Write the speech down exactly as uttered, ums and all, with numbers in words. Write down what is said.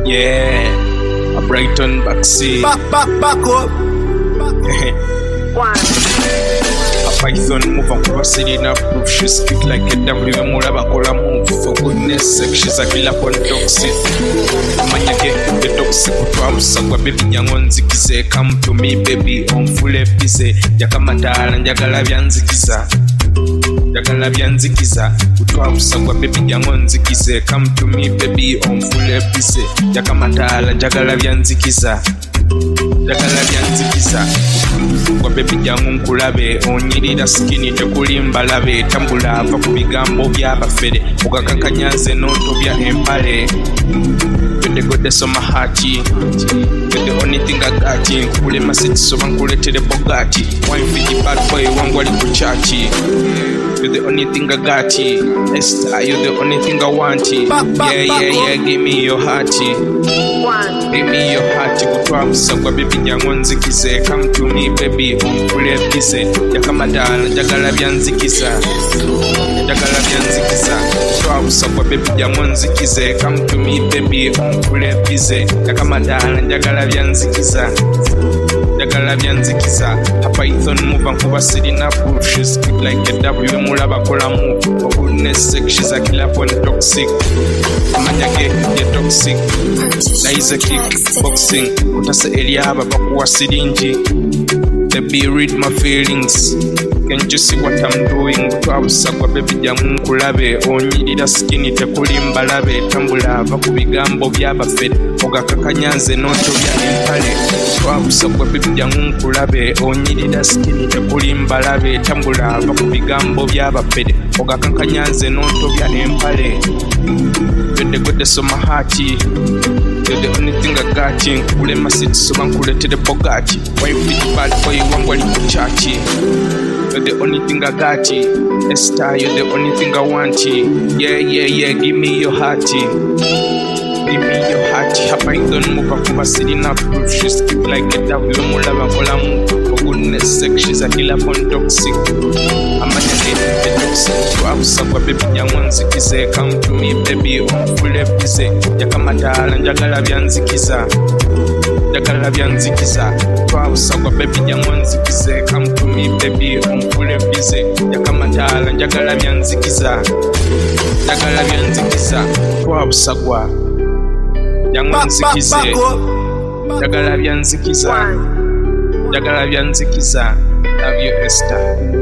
Yeah, a Brighton backseat. Back, back, back up. One. A Python move on city in a proof. She's cute like a W. Muraba Kola move. For goodness sake, she's a killer on toxic. Manya get the toxic. Twamusagwa baby young zikize. Come to me baby on full epize. Yakamatala njagala byanzikiza. Njagala byanzikiza. Twamusagwa baby young zikize. Come to me baby on full epize. Yakamatala njagala byanzikiza. Njagala byanzikiza. Kwa baby jangu nkulabe onyirira skinny tekulimba labe tambula ava ku bigambo by'abafere ugakankanyaze n'otobya empale Gode gode so mahati the only thing I got in kule masiti so bankuletere bogati wine fifty bad boy wangu ali kuchachi You're the only thing I got you Esther, you're the only thing I want you Yeah, yeah, yeah, give me your hearty Give me your hearty Kutwa musagwa baby jangu nzikize Come to me baby, umfule pise Yakamadala, jagala byanzikiza Jagala byanzikiza Kutwa musagwa baby jangu nzikize Come to me baby, umfule pise Yakamadala, jagala byanzikiza Jagala byanzikiza A Python move and kuba city na proof She's good like a W mulaba kola move For goodness sake she's a killer on toxic Manya get get toxic Na is a kick boxing Utase elia haba bakuwa sirinji Baby read my feelings Can't you see what I'm doing Twabusagwa baby jangu nkulabe Onyirira skinny tekulimba labe Tambula ava ku bigambo by'abafere Ogakakanyaze n'otobya empale Twabusagwa baby jangu nkulabe Onyirira skinny tekulimba labe Tambula ava ku bigambo by'abafere Ogakakanyaze n'otobya empale Gode gode so mahati You're the only thing I got in Kule masiti so bankuletere bogati Why fit bad boy wangu ali kuchachi You're the only thing I got you Esther, you're the only thing I want you Yeah, yeah, yeah, give me your hearty Give me your hearty Hapa indon move up over city na proof She's cute like a W mulaba kola move For goodness sake, she's a killer on toxic Amanya get the toxic Twabusagwa baby jangu nzikize Come to me baby, umfule pise Yakamatala njagala byanzikiza Njagala byanzikiza Twabusagwa baby jangu nzikize Come to me baby, umfule pise Yakamatala njagala byanzikiza Njagala byanzikiza Twabusagwa jangu nzikize Njagala byanzikiza Njagala byanzikiza Love you Esther